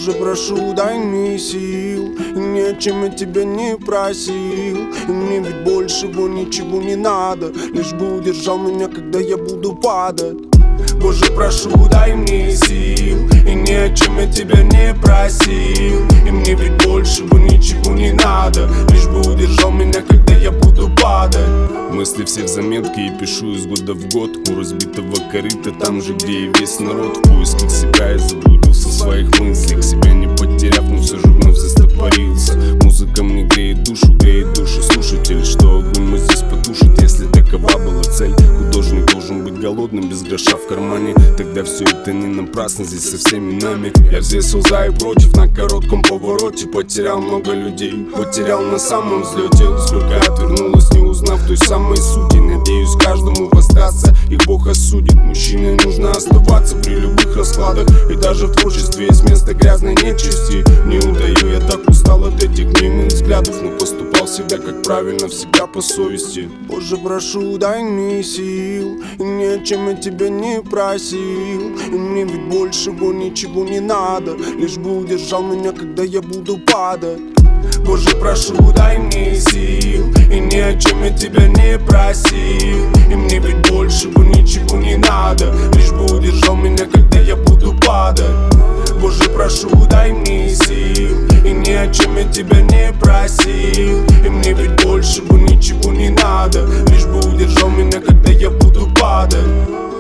Боже, прошу, дай мне сил, и ни о чем я тебя не просил. И мне ведь большего ничего не надо, лишь бы удержал меня, когда я буду падать. Боже, прошу, дай мне сил, и ни о чем я тебя не просил. И мне ведь большего ничего не надо, лишь бы удержал меня, когда я буду падать. Мысли все в заметке и пишу из года в год. У разбитого корыта, там же, где и весь народ. В поисках себя я заблудился в своих мыслях, себя не потеряв, но все же вновь застопорился. Музыка мне греет душу слушателей, что огонь мы здесь потушит, если такова была цель. Художник должен быть голодным, без гроша в кармане. Тогда все это не напрасно здесь со всеми нами. Я взвесил за и против на коротком повороте. Потерял много людей, потерял на самом взлете. Сколько отвернулось, не узнав той самой сути. Надеюсь, каждому воздастся, их Бог осудит. Мужчине нужно оставаться при любых раскладах, и даже в творчестве есть место грязной нечисти. Не удаю, я так устал от этих мнимых взглядов, но поступал всегда как правильно, всегда по совести. Боже, прошу, дай мне сил, и ни о чем я тебя не просил. И мне ведь большего ничего не надо, лишь бы удержал меня, когда я буду падать. Боже, прошу, дай мне сил, и ни о чем я тебя не просил. И мне ведь большего ничего не надо, лишь бы удержал меня, когда я буду падать. Боже, прошу, дай мне сил, и ни о чем я тебя не просил. И мне ведь большего ничего не надо, лишь бы удержал меня, когда я буду падать.